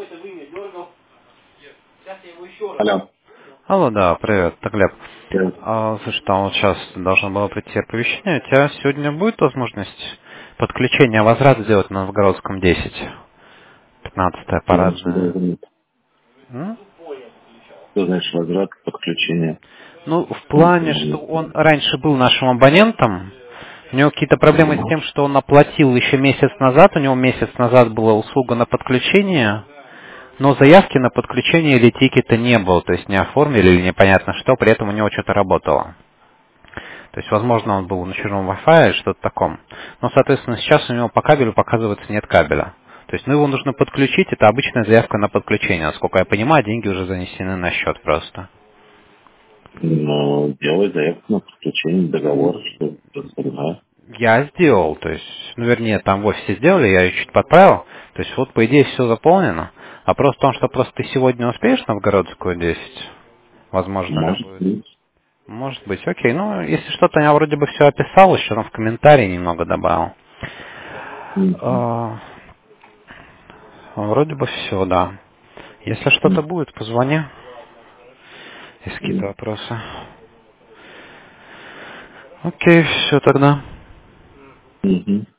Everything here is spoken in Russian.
Алло. Алло, да, привет, это Глеб. Да. Слушай, там вот сейчас должно было прийти оповещение. У тебя сегодня будет возможность подключения возврат сделать на Новгородском 10? 15-я парадная. М? Что значит возврат подключения? Ну, в плане, что он раньше был нашим абонентом, у него какие-то проблемы с тем, что он оплатил еще месяц назад, у него месяц назад была услуга на подключение, но заявки на подключение или тикета не было, то есть не оформили или непонятно что, при этом у него что-то работало. То есть, возможно, он был на чужом Wi-Fi или что-то таком. Но, соответственно, сейчас у него по кабелю показывается нет кабеля. То есть, ну, его нужно подключить, это обычная заявка на подключение. Насколько я понимаю, деньги уже занесены на счет просто. Ну, делай заявку на подключение договора, что остальное. Я сделал, то есть, ну, вернее, там в офисе сделали, я ее чуть подправил. То есть, вот, по идее, все заполнено. Вопрос в том, что просто ты сегодня успеешь на Новгородскую 10? Возможно ли Может будет? быть. Может быть, окей. Ну, если что-то я вроде бы все описал, еще там в комментарии немного добавил. Мгм. А, Вроде бы все, да. Если что-то будет, позвони, если какие-то вопросы. Окей, все тогда. Мгм.